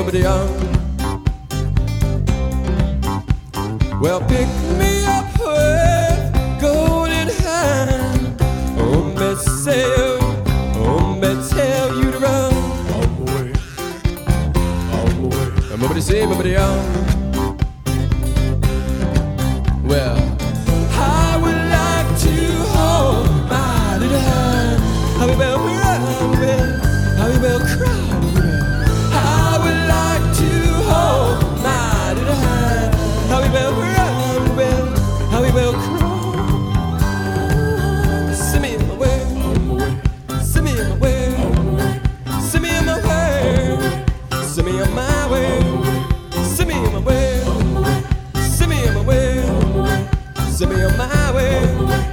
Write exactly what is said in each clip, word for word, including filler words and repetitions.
somebody on. Well, pick me up with golden hand. Oh, me say you, oh, me tell you to run. Oh boy, oh boy. Somebody say, somebody on. Well, I would like to hold my little hand. How we will run, how we will cry. I would like to hold my little hand. How we will run, how we will cry. Send me in my way, send me in my way, send me in my way, send me on my way, send me in my way, send me in my way, send me on my way.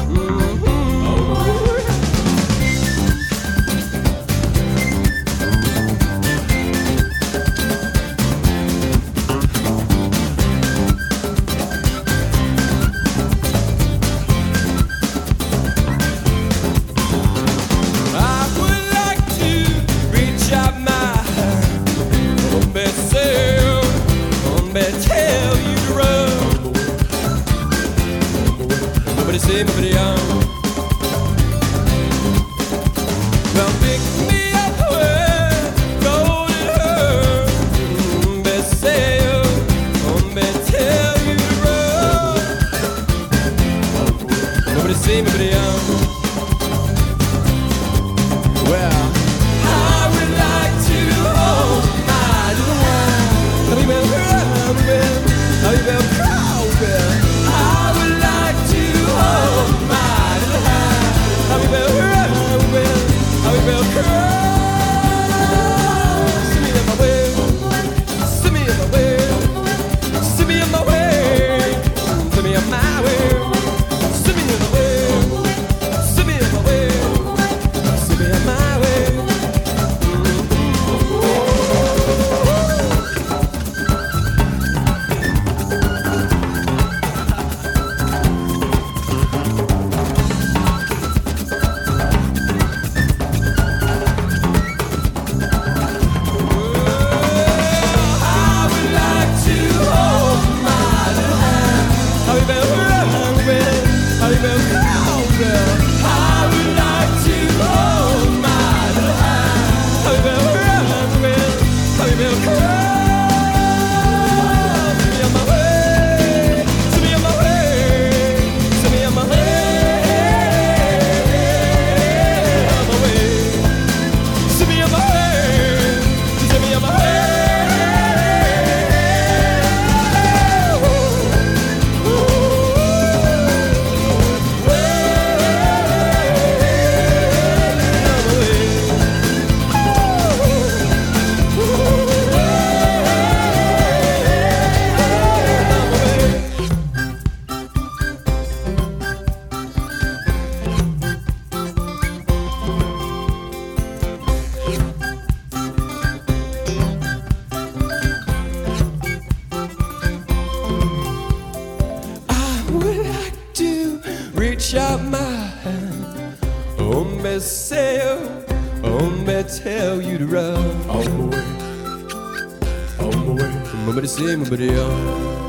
Everybody on. Well, pick me up with golden hair. Mm, me say you, oh, me tell you to run. Nobody say everybody on. Well, I would like to hold my little hand. How you been crying? How you been crying? I would like to hold my little hand. How we will run, how we will cry. Send me in my way, send me in my way, send me in my way, send me in my way, send me in my way, send me in my way, send me in my way. Reach out my hand, oh me say you, oh me tell you to run. Oh boy, oh boy. Somebody say, somebody on.